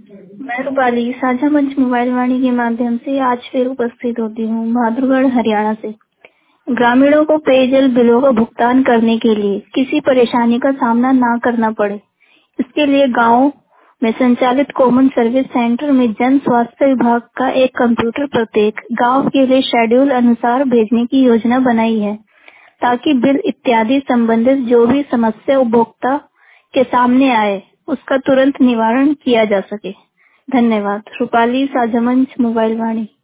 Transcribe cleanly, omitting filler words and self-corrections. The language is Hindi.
मैं रूपाली साझा मंच मोबाइल वाणी के माध्यम से आज फिर उपस्थित होती हूँ बहादुरगढ़ हरियाणा से। ग्रामीणों को पेयजल बिलों का भुगतान करने के लिए किसी परेशानी का सामना ना करना पड़े, इसके लिए गांव में संचालित कॉमन सर्विस सेंटर में जन स्वास्थ्य विभाग का एक कंप्यूटर प्रत्येक गांव के लिए शेड्यूल अनुसार भेजने की योजना बनाई है, ताकि बिल इत्यादि संबंधित जो भी समस्या उपभोक्ता के सामने आए उसका तुरंत निवारण किया जा सके। धन्यवाद। रूपाली साझा मंच मोबाइल वाणी।